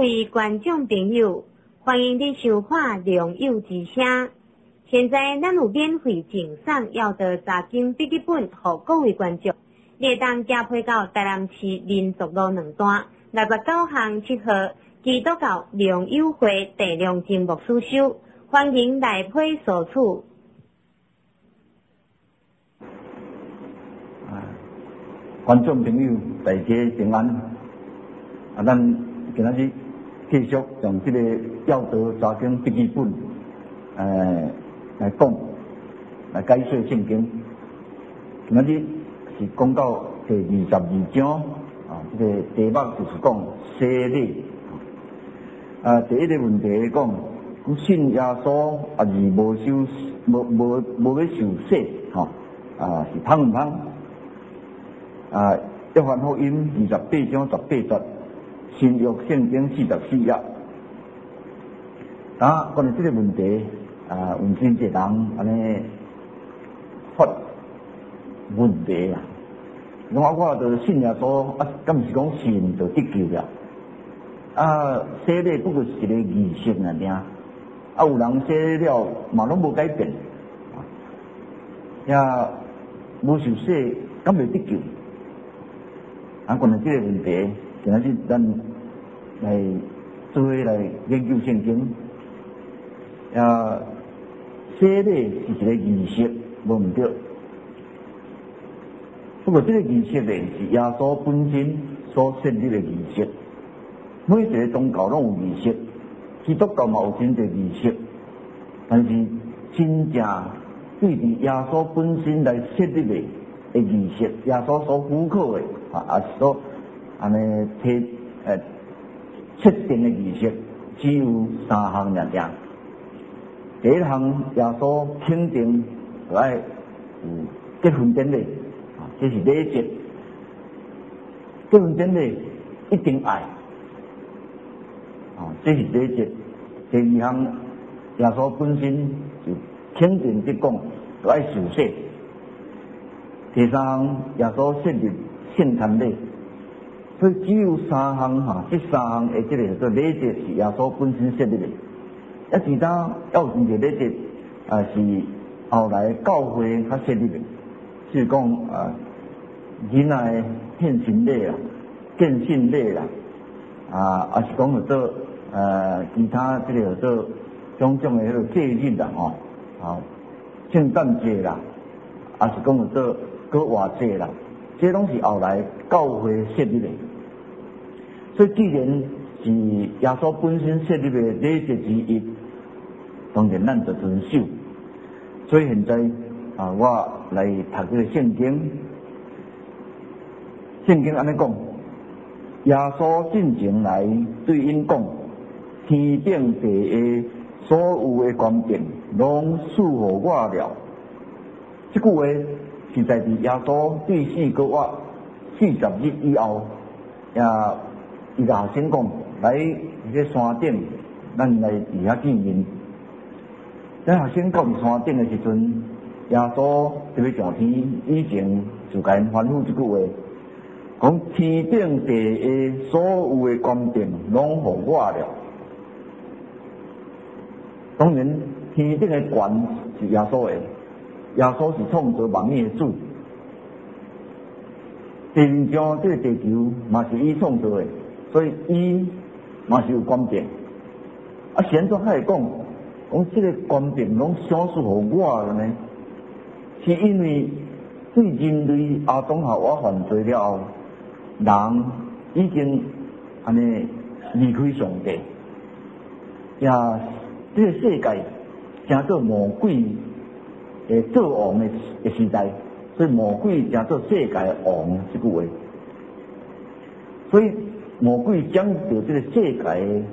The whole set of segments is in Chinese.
位观众朋友，欢迎你收看《良友之声》。现在咱有免费赠送要得查经笔记本，给各位观众。你会当加配到台南市民族路2段69巷7号基督教良友会第2间牧师收，欢迎来配索取。 观众朋友，大家平安。咱今仔日继续用这个要得查经笔记本，来讲，来解说圣经。今仔日是讲到第22章，这个题目就是讲洗礼。第一个问题讲，信耶稣也是无要受洗，是通唔通？约翰福音28章18节，新约圣经44页。关于这个问题，有真侪人安尼发问题啊。我就信耶稣，敢毋是讲信就得救了？洗礼不过是一个仪式尔，有人洗了嘛拢无改变，也无受洗，敢袂得救？关于这个问题，今仔日咱来做伙来研究圣经。洗礼是一个仪式，无毋对。不过这个仪式呢，是耶稣本身所设立的仪式。每一个宗教拢有仪式，基督教嘛有真侪仪式，但是真正对于耶稣本身来设立的仪式，耶稣所符合的，也是所安尼设定的仪式，只有3项尔。第一项，耶稣肯定就爱有结婚典礼，这是礼节。结婚典礼一定爱，这是礼节。第二项，耶稣本身就肯定的讲，就爱受洗。第三项，耶稣设立圣餐礼。所以只有3项这3项的这个叫做礼节是耶稣本身设立的。其他要有真侪礼节，是后来教会较设立的，是讲囡仔献身礼啦、见信礼啦，也是讲叫做其他这个叫做种种的迄个节日啦，圣诞节啦，也是讲叫做国外节啦，这拢是后来教会设立的。所以既然是耶稣本身设立的礼节之一，当然咱就遵守。所以现在我来读这个圣经。圣经安尼讲，耶稣进前来对因讲：天顶地下所有的权柄，拢赐予我了。这句话是在耶稣对死国外40日以后，伊甲学生讲，来这山顶，咱来伫遐见面。咱学生到伫山顶的时阵，耶稣就要上天，以前就甲因吩咐这句话，讲天顶地下所有的权柄，拢予我了。当然，天顶的权是耶稣的，耶稣是创造万物的主。地面上这个地球嘛是伊创造的，所以伊嘛是有权柄。现在还会讲这个权柄拢赏赐予我了呢？是因为对人类亚当夏娃犯罪了后，人已经安尼离开上帝，这个世界成做魔鬼做王的时代，所以魔鬼成做世界的王这句话。所以魔鬼将着这个世界的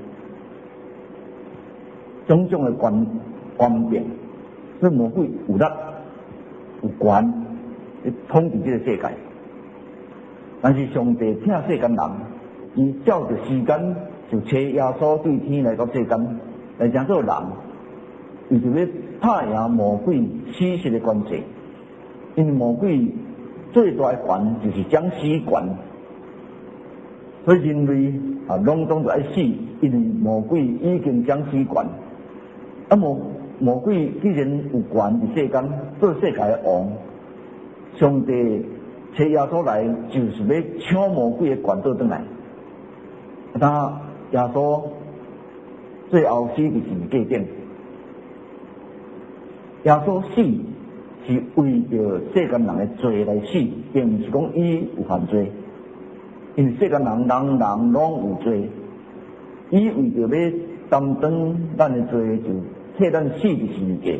种种的权柄，所以魔鬼有力有权去统治这个世界。但是上帝疼世间人，伊照着时间就找耶稣对天来到世间，来成做人，伊就要打赢魔鬼死实的关系。因为魔鬼最大的权就是将死权，所以人类拢总就爱死，因为魔鬼已经将死权。魔鬼既然有权伫世间做世界的王，上帝找耶稣来就是要抢魔鬼的权倒转来。但耶稣最后死伫十字架顶，耶稣死是为着世间人的罪来死，并不是讲伊有犯罪，因为世间人人拢有罪，伊为着要担当咱的罪，就替咱死伫十字架。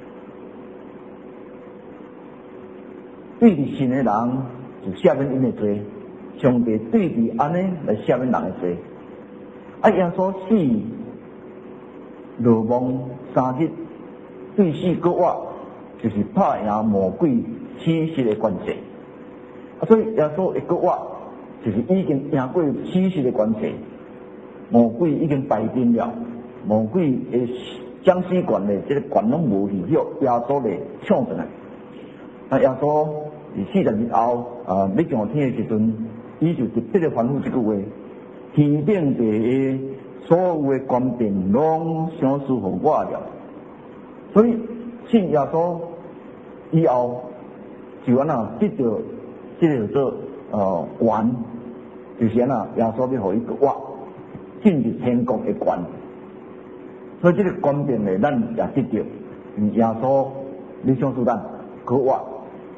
对伫信的人就赦免因的罪，上帝对伫安尼来赦免人的罪。耶稣死落亡3日，对死搁活，就是拍赢魔鬼死实的关系。所以耶稣会搁活，就是已经赢过死实的关系，魔鬼已经败阵了，魔鬼的将死权的这个权拢无去了，耶稣来抢转来。耶稣伫40日后要上天的时阵，伊就特别的吩咐这句话：天顶地下所有的权柄拢赏赐互我了。所以信耶稣以后，就安那得到这个叫做权，就是安那耶稣要互伊个活进入天国的权。所以这个权柄呢，咱也得到，耶稣要赏赐咱个活。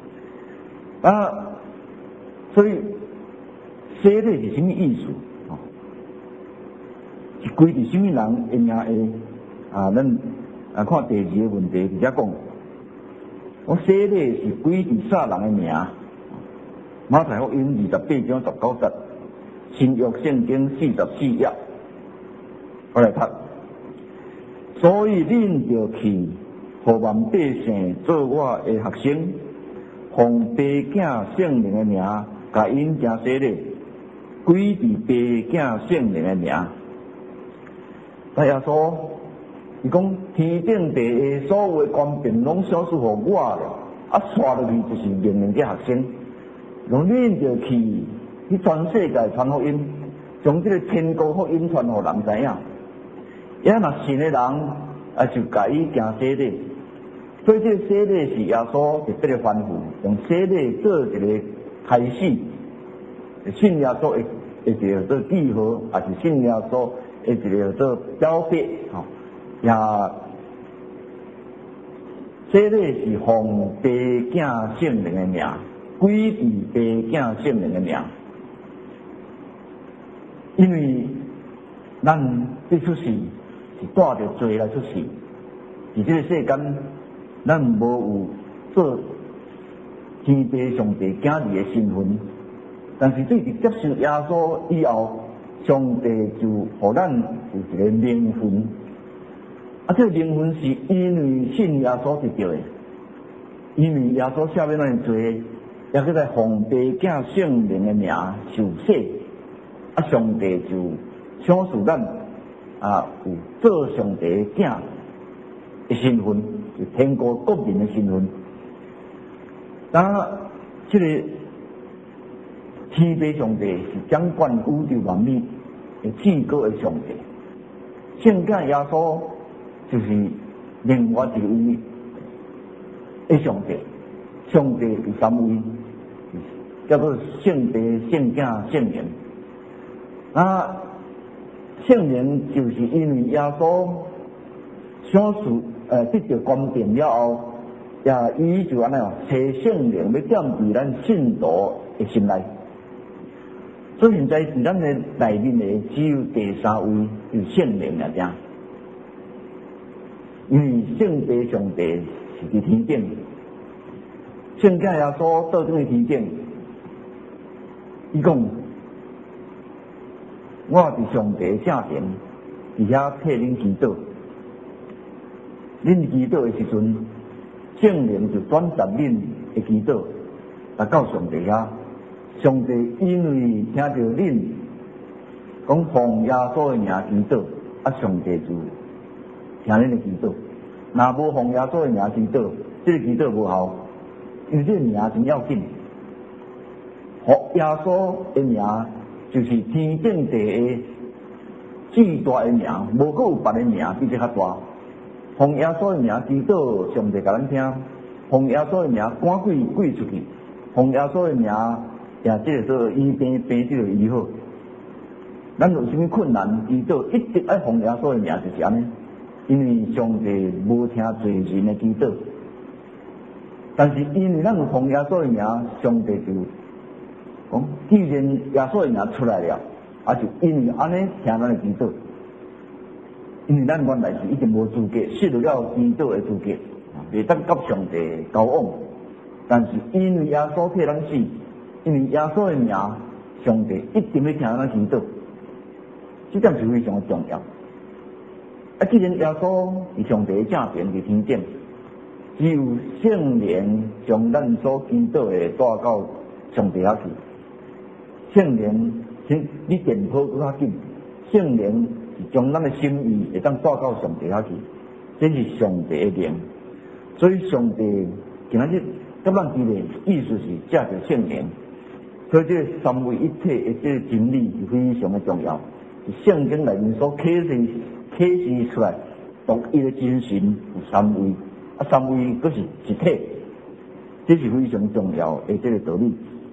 所以洗礼是什么意思？是归伫什么人的名下？咱看第2个问题直接讲，我洗礼是归伫啥人的名？马太福音28章19节，新约圣经44页，我来读。所以恁就去，互万百姓做我的学生。奉爸囝圣灵的名，甲因行洗礼，归伫爸囝圣灵的名。耶稣伊讲天顶地下所有的权柄拢赏赐互我了，刷落去就是命令这学生，用恁就去全世界传福音，将这个天国福音传互人知影。若信的人就甲伊行洗礼。所以这个洗礼是耶稣特别的吩咐，用洗礼做一个开始，信耶稣的一个做记号，也是信耶稣的一个做标别。洗礼是奉爸囝圣灵的名，归伫爸囝圣灵的名，因为咱要出世是带着罪来出世，在这个世间。咱无有做天父上帝囝儿的身份，但是对接受耶稣以后，上帝就互咱有一个名分。这个名分是因为信耶稣得到的，因为耶稣赦免咱的罪，也搁在奉爸囝圣灵的名受洗，上帝就赏赐咱有做上帝的囝的身份。是天国国民的身份。这个天父上帝是掌管宇宙万物的至高的上帝，圣子耶稣就是另外一位的上帝。上帝有3位，叫做圣父、圣子、圣灵。圣灵就是因为耶稣赏赐。得到权柄了后，伊就安尼找圣灵要点伫咱信徒的心内。所以现在伫咱的内面的只有第3位，就是圣灵尔尔。因为圣父上帝是伫天顶，圣子耶稣倒转去天顶，伊讲：我伫上帝的圣殿，伫遐替恁祈祷。恁祈祷的时阵，圣灵就转达恁的祈祷来到上帝遐。上帝因为听到恁讲奉耶稣的名祈祷，上帝就听恁的祈祷。若无奉耶稣的名祈祷，这个祈祷无效，因为这个名真要紧。耶稣的名就是天顶地下最大的名，无阁有别的名比这较大。奉耶稣的名祈祷，上帝甲咱听；奉耶稣的名赶鬼出去；奉耶稣的名也即个说医病即个医好。咱有啥物困难祈祷，一直爱奉耶稣的名，就是安尼。因为上帝无听罪人的祈祷，但是因为咱有奉耶稣的名，上帝就讲，既然耶稣的名出来了，就因为安尼听咱的祈祷。因为咱原来是已经无资格，失去了祈祷的资格，袂当甲上帝交往。但是因为耶稣替咱死，因为耶稣的名，上帝一定要听咱祈祷，这点是非常重要。既然耶稣是上帝的正面是天顶，只有圣灵将咱所祈祷的带到上帝遐去。圣灵，你电波更较紧，圣灵是将咱的心意会当带到上帝遐去，这是上帝的灵。所以上帝今仔日甲咱提的意思是借着圣灵，所以这三位一体的这个真理是非常的重要。圣经内面所启示出来，独一的真神有三位，三位都是一体，这是非常重要的这个道理。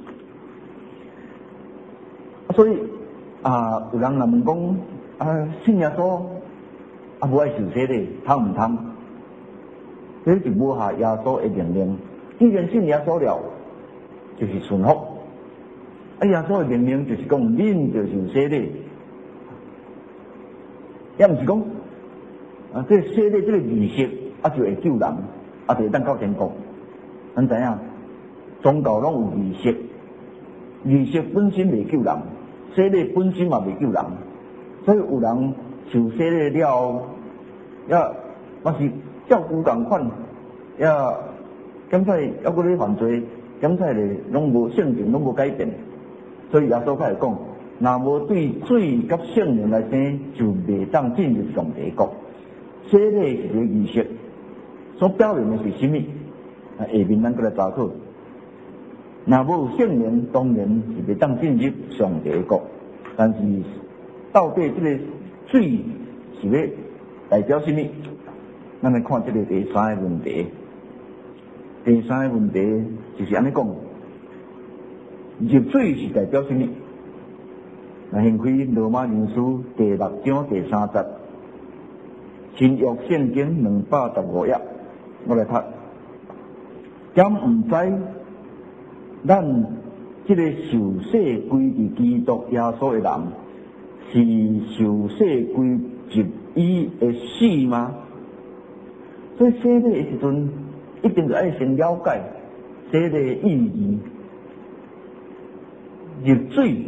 所以有人若问讲信耶稣无爱受洗礼，通唔通？这是无下耶稣的命令。既然信耶稣了，就是顺服。耶稣的命令就是讲，恁就受洗礼。也毋是讲这洗礼这个仪式就会救人，就会当到天国。咱知影，宗教拢有仪式，仪式本身未救人，洗礼本身嘛未救人。所以有人受洗礼了，也是照旧共款，也检采还搁咧犯罪，检采咧拢无性情，拢无改变。所以耶稣开始讲，若无对水甲圣灵来生，就袂当进入上帝国。洗礼是个仪式，所表明的是什么？下面咱过来查考。若无有圣灵，当然是袂当进入上帝国。但是到底这个水是要代表什么？咱来看这个第三个问题。第三个问题就是安尼讲，入水是代表什么？先开罗马人书第6章第3节，新约圣经215页，我来读。敢唔知咱这个受洗归入基督耶稣的人，是受洗归入伊的死吗？所以洗礼的时阵，一定就要先了解洗礼的意义。入水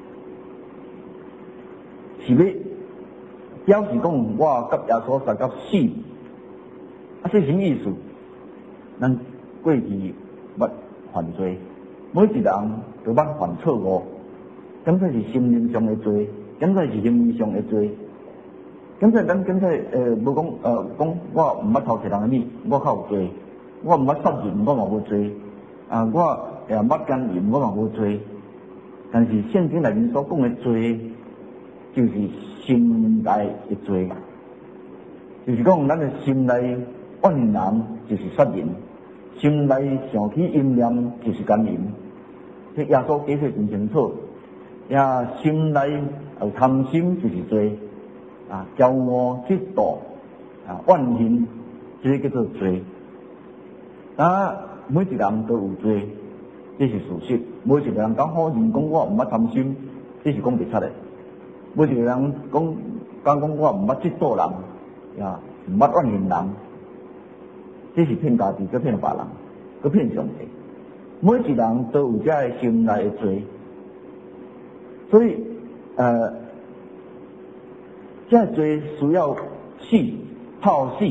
是要表示讲我甲耶稣相到死，这什么意思？咱过去捌犯罪，每一人都捌犯错误，敢才是心灵上的罪，敢才是行为上的罪。敢才咱无讲讲我毋捌偷窃人的物，我较有罪；我毋捌杀人，我嘛无罪；我也毋捌奸淫，我嘛无罪。但是圣经内面所讲的罪，就是心内的罪，就是讲咱的心内怨恨人，就是杀人；心内想起淫念，就是奸淫。这耶稣解释真清楚。也心内有贪心，就是罪；骄傲、嫉妒、怨恨，这叫做罪。每一人都有罪，这是事实。每一个人讲好人讲我毋捌贪心，这是讲袂出的。每一个人讲我毋捌嫉妒人，毋捌怨恨人，这是骗家己，佮骗别人，佮骗上帝。每一人都有这个心内的罪，所以这个罪需要死、泡死，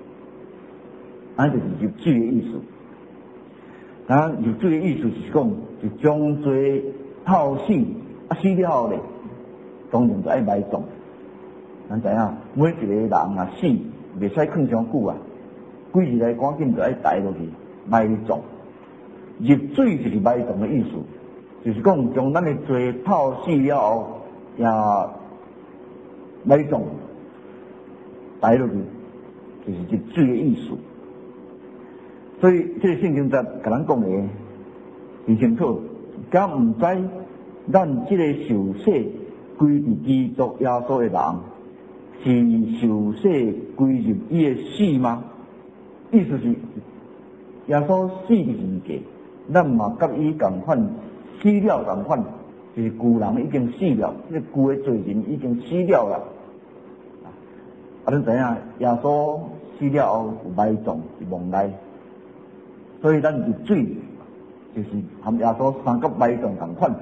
就是入水的意思。入水的意思是讲，就将罪泡死，死了后咧，当然就爱埋葬。咱知影，每一个人死，袂使囥伤久几日来赶紧就爱抬落去埋葬。入水就是埋葬的意思，就是讲将咱的罪泡死了后，也埋葬摆落去，就是一水的意思。所以这个圣经在甲咱讲的很清楚，敢唔知咱这个受洗归入基督耶稣的人，是受洗归入伊的死吗？意思是耶稣死的时节，咱嘛甲伊同款死了同款，就是旧人已经死了，这旧的罪人已经死了啦。恁知影耶稣死了后有埋葬伫墓内，所以咱入水就是含耶稣三角埋葬同款。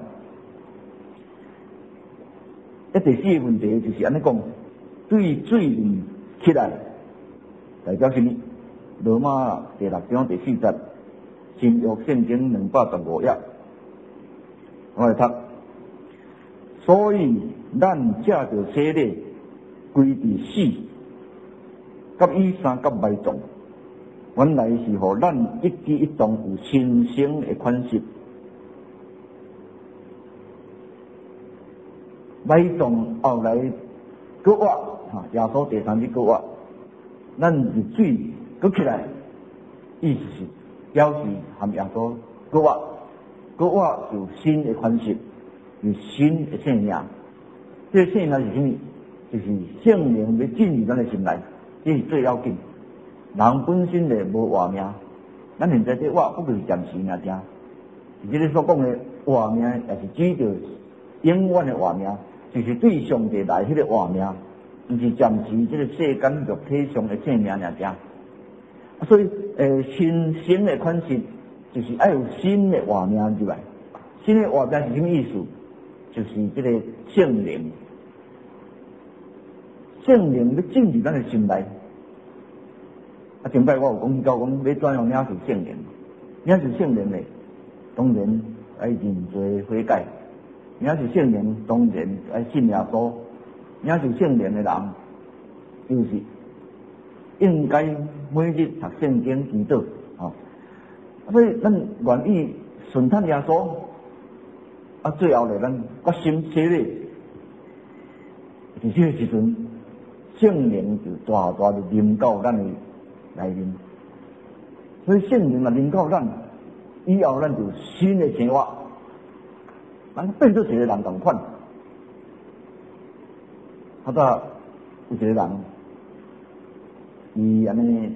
第四个问题就是安尼讲，对水面起来，代表什么？罗马第6章第4节，新约圣经215页，我来读。所以咱借着洗礼归伫死，甲伊三角埋葬，原来是互咱一举一动有新生的款式。埋葬后来搁活，耶稣第3日搁活，咱入水搁起来，意思是表示含耶稣搁活，搁活有新的款式，有新的生命。这个生命是什么？就是圣灵要进入咱的心内，这是最要紧。人本身咧无活命，咱现在这活不过是暂时命正。是这个所讲的活命，也是指着永远的活命。就是对上帝来迄个活命，毋是暂时这个世间肉体上的生命尔正。所以新生的款式，就是要有新的活命入来。新的活命是什么意思？就是这个圣灵，圣灵要进入咱的心内。前摆我有讲到讲要怎样领受圣灵，领受圣灵咧，当然要认罪悔改。领受圣灵当然要信耶稣，领受圣灵的人就是应该每日读圣经祈祷。所以咱愿意顺从耶稣，最后咧咱决心洗礼，伫这个时阵，圣灵就大大的临到咱的内面。所以圣灵若临到咱，以后咱就新的生活。咱变做一个人同款，早有一个人，伊安尼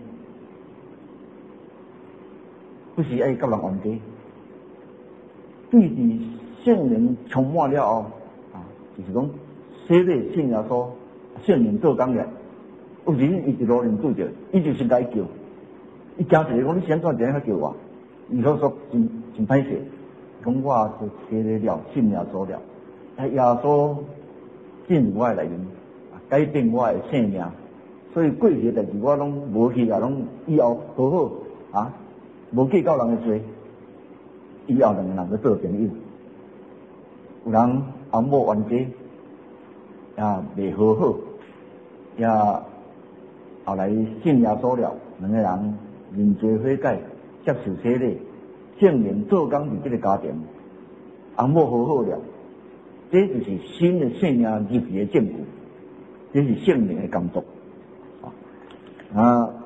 不是爱甲人冤家，对伫圣灵充满了后，就是讲洗礼信耶稣，圣灵做工了，有时伊一路人对着，伊就是该叫，伊惊一个讲你先怎样叫我，伊所说真歹势。讲我就洗礼了，信耶稣了，耶稣进入我的内面，改变我的生命。所以过去的代志我拢无去啊，拢以后好好无计较人的罪，以后两个人要做朋友。有人红某冤家，也未和好，也后来信耶稣了，两个人认罪悔改，接受洗礼。圣灵做工伫这个家庭，红某和好了，这就是新的生命入去的证据，这是圣灵的工作。下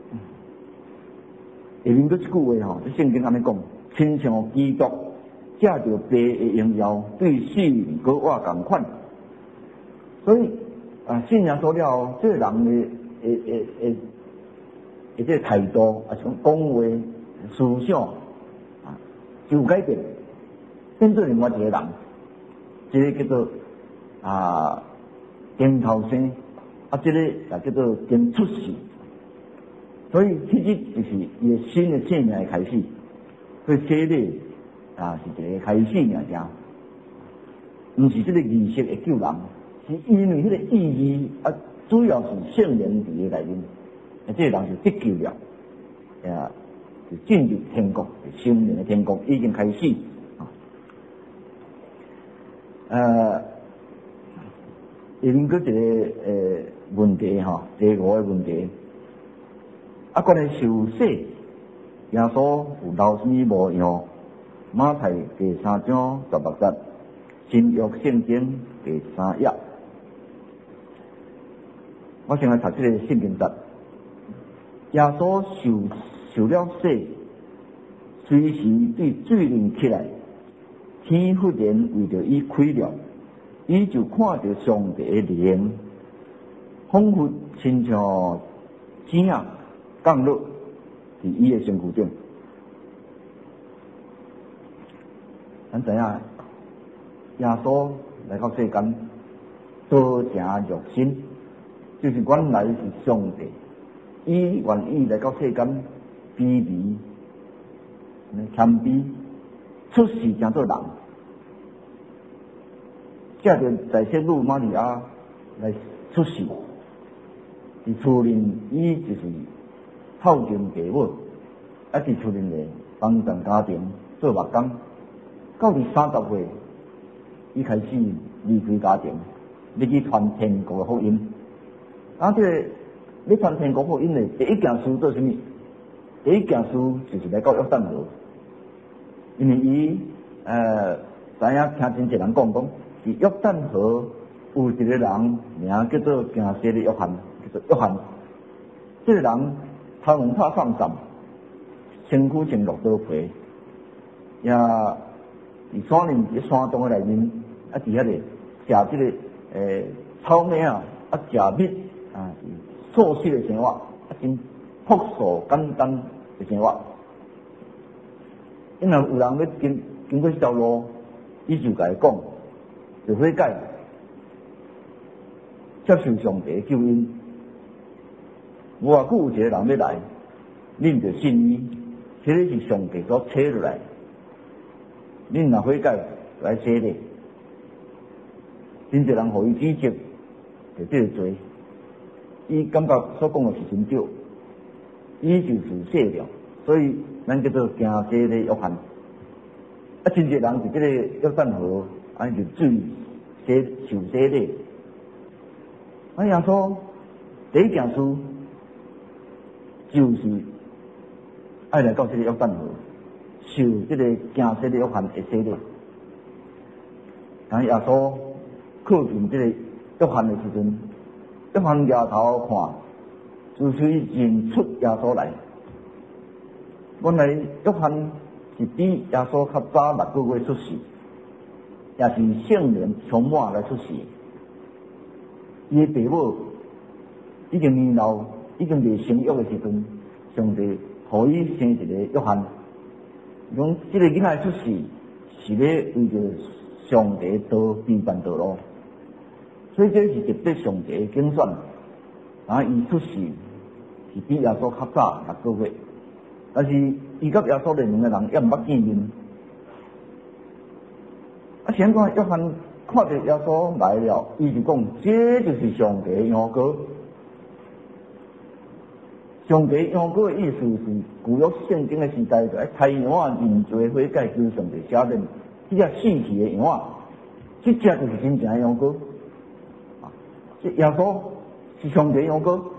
面佫一句话这圣经安尼讲，亲像基督借着父的荣耀对死人搁活同款。所以信仰所了，这个人的这个态度像讲话、思想。就改变，变做另外一个人，这个叫做跟头生，这个也叫做跟出世。所以其实就是伊个新的生命的开始。所以洗礼是一个开始尔正，毋是这个仪式会救人，是因为迄个意义主要是圣灵伫个内面，这个人就得救了，就进入天国，生命的天国已经开始。下面佫一个问题第5个问题，关于受洗，耶稣有留什么模样？马太第3章16节，新约圣经第3页。 我先来读这个圣经节。耶稣受了洗，随时对水灵起来，天忽然为着伊开了，伊就看到上帝的灵，仿佛亲像星啊降落伫伊的身躯顶。咱知影，耶稣来到世间，道成肉身，就是原来是上帝。伊愿意来到世间，卑微、谦卑，出世成做人，借着在圣母玛利亚来出世。伫厝内，伊就是孝敬父母，伫厝内咧帮助家庭做木工。到第30岁，伊开始离开家庭，要去传天国的福音。这个要传天国福音的第一件事做什么？第一件事就是来到约旦河，因为伊知影听真侪人讲，伫约旦河有一个人名叫做行洗的约翰，叫做约翰。这个人头毛发放散，身躯穿骆驼皮，也伫山林伫山洞的内面，伫遐咧食这个草莓啊，食蜜啊，素食的生活，真朴素简单的生活。因为有人要经过这条路，伊就甲伊讲，就悔改，接受上帝的救恩。无偌久有一个人要来，恁就信伊，这个是上帝所找落来。恁若悔改来洗礼，真侪人互伊指责，就这个罪。伊感觉所讲的是真对，伊就是洗了，所以咱叫做行洗的约翰。真侪人伫这个约旦河，就水受洗礼。耶稣第一件事就是爱来到这个约旦河，受这个行洗的约翰的洗礼。耶稣靠近这个约翰的时阵，约翰抬头看，就随认出耶稣来。原来约翰是比耶稣较早6个月出世，也是圣灵充满来出世。伊的父母已经年老，已经未生育的时阵，上帝互伊生一个约翰。讲这个囡仔出世是要为着上帝道变办道路，所以这是特别上帝的拣选。伊出世是比耶稣较早6个月，但是伊甲耶稣联盟的人也毋捌见面。先看约翰看到耶稣来了，伊就讲：这就是上帝的羊羔。上帝羊羔的意思是旧约圣经的时代，就爱杀羊啊，认罪悔改，求上帝赦免。这只死去的羊啊，这只就是真正的羊羔。这耶稣是上帝羊羔。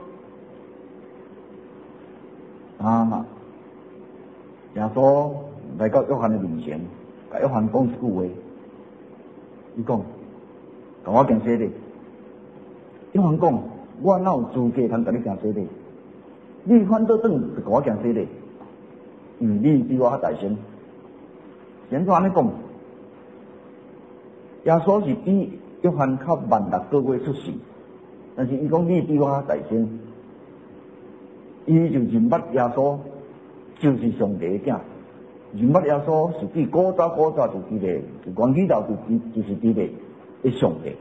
耶稣来到约翰的面前，甲约翰讲一句话，伊讲：甲我行洗礼。约翰讲：我哪有资格通甲你行洗礼？你反倒转就甲我行洗礼，因为你比我较大声。先怎安尼讲？耶稣是比约翰较晚6个月出世，但是伊讲你比我较大声，伊就认捌耶稣就是上帝的囝，认捌耶稣是比古早就伫咧，就元起头就是伫咧的上帝，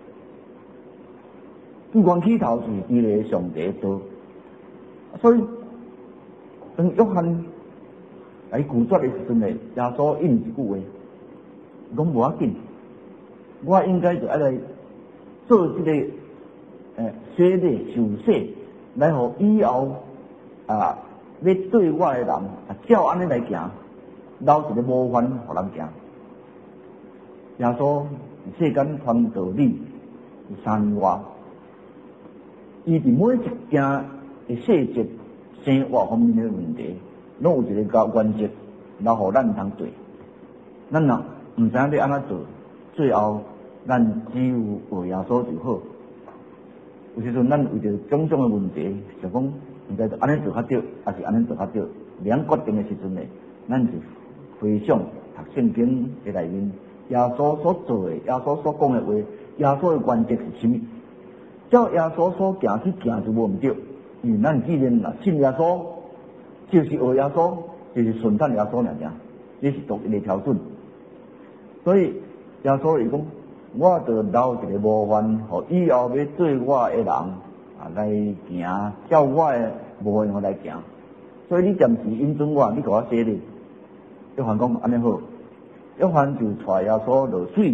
元起头就是伫咧上帝的道。所以当约翰来拒绝的时阵咧，耶稣应一句话，讲无要紧，我应该就爱来做这个洗礼受洗，来互以后要对我的人照安尼来行，留一个模范互人行。耶稣世间传道理3年外，伊伫每一件的细节、生活方面的问题，拢有一个原则，留互咱通做。咱若毋知影要安怎做，最后咱只有学耶稣就好。 有时阵咱为着种种的问题，想讲毋知安尼做较对，还是安尼做较对，两决定的时阵呢，咱就回想读圣经的内面，耶稣所做的，耶稣所讲的话，耶稣的原则是甚物？照耶稣所行去行就无毋对，因为咱既然若信耶稣，就是学耶稣，就是顺从耶稣尔，这是独一的标准。所以耶稣会讲，我就留一个模范，互以后要做我的人来行，照我的模样来行。所以你暂时引准我，你给我写咧。约翰讲安尼好，约翰就带耶稣落水，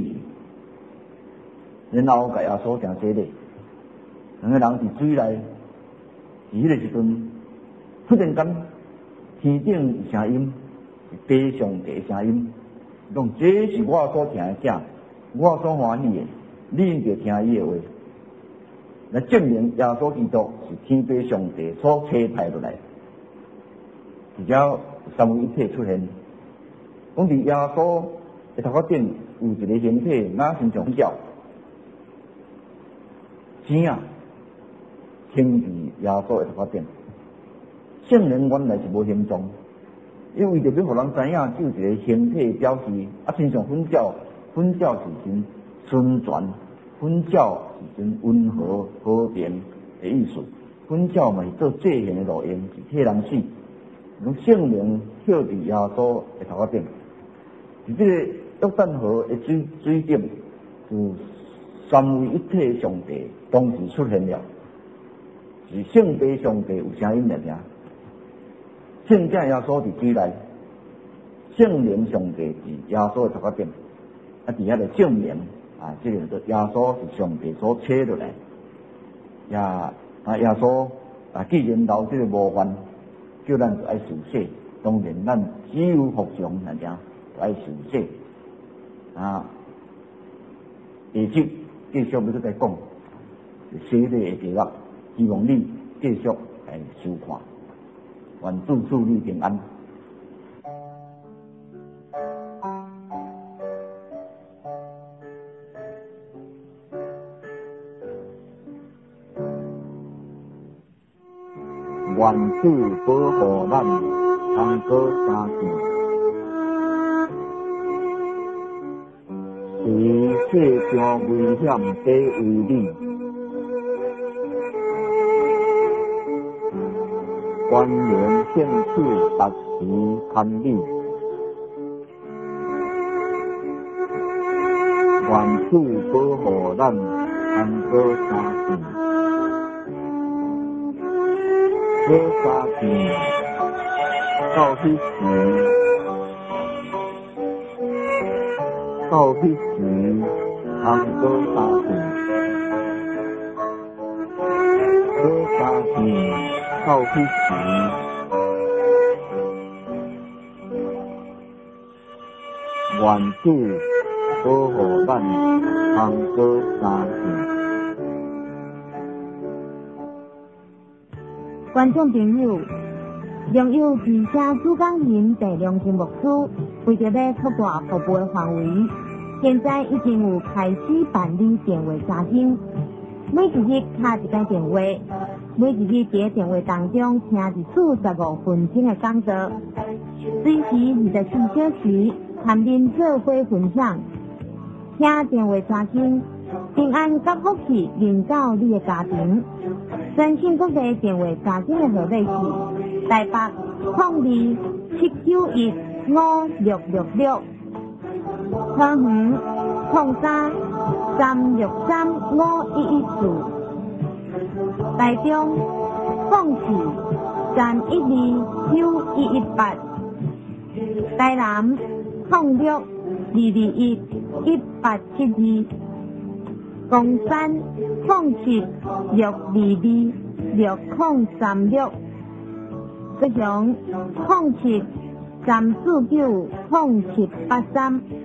然后甲耶稣正写咧。两个人伫水内，迄个时阵，忽然间天顶有声音，是地上帝的声音，讲这是我所听的者，我所欢喜的，你应着听伊的话，来证明耶稣基督是天父上帝所差派落来，而且三位一体出现。讲伫耶稣的头壳顶有一个形体，哪亲像鸟，星啊！轻伫耶稣的头壳顶，圣灵原来是无形状，因为着要互人知影，只有一个形体表示，亲像粉鸟，粉鸟是真纯全，粉鸟是真温和和平的意思，粉鸟嘛是做祭献的路用，是替人死。用圣灵跳伫耶稣的头壳顶，伫这个约旦河的水顶，就三位一体上帝同时出现了。是圣父上帝有声音尔，圣子耶稣伫水内，圣灵上帝伫耶稣的头壳顶，伫遐就证明这个耶稣是上帝所差落来。耶稣既然留这个模范，叫咱就爱受洗，当然咱只有服从尔，就爱受洗。下集继续要再讲洗礼的计划。希望你继续来收看，愿主祝你平安。愿主保护咱，通过三境，是世上危险第为你。关联兴趣，达时堪理。愿主保护咱，通过三境。过三境，到迄时，通过三境。过三境。到迄时，愿主保护咱，通过三境。 观众朋友，良友之声主讲人郑良金牧师为着要扩大服务的范围，现在已经有开始办理电话查经，每一日打一个电话。每一日在电话当中听145分钟的讲座，随时24小时参恁做伙分享，听电话查经，平安甲福气临到你的家庭。全省各地电话查经的号码是台北02-791-5666，桃园03-363-5114。台中04-312-9118，台南06-221-1872，公山07-622-6036，高雄07-349-0783。